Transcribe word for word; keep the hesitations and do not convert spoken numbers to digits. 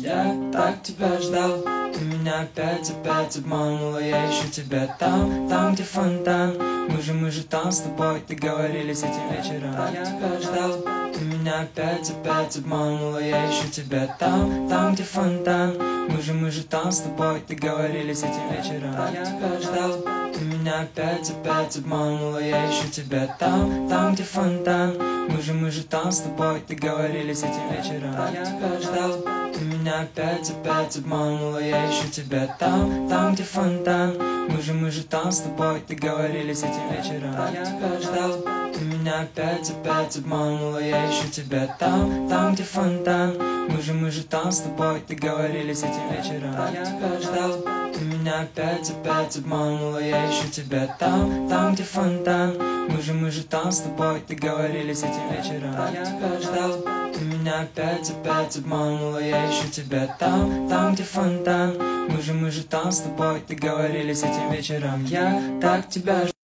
Я так тебя ждал, ты меня опять, опять обманула. Я ищу тебя там, там, где фонтан. Мы же, мы же там с тобой договорились этим вечером. Я тебя ждал, ты меня опять, опять обманула. Я ищу тебя там, там, где фонтан. Мы же, мы же там с тобой договорились этим вечером. Я тебя ждал, ты меня опять, опять обманула. Я ищу тебя там, там, где фонтан. Мы же, мы же там с тобой договорились этим вечером. Я тебя ждал, ты меня опять, опять обманула. Я ищу тебя там, там, где фонтан. Мы же, мы же там с тобой договорились этим вечером. Я тебя ждал, ты меня опять, опять обманула. Я ищу тебя там, там, где фонтан. Мы же, мы же там с тобой договорились этим вечером. Я тебя ждал, ты меня опять, опять обманула. Я ищу тебя там, там, где фонтан. Мы же, мы же там с тобой договорились этим вечером. Я тебя ждал, ты меня опять, опять обманула. Я ищу тебя там, там, где фонтан. Мы же, мы же там с тобой договорились этим вечером. Я так тебя ждал.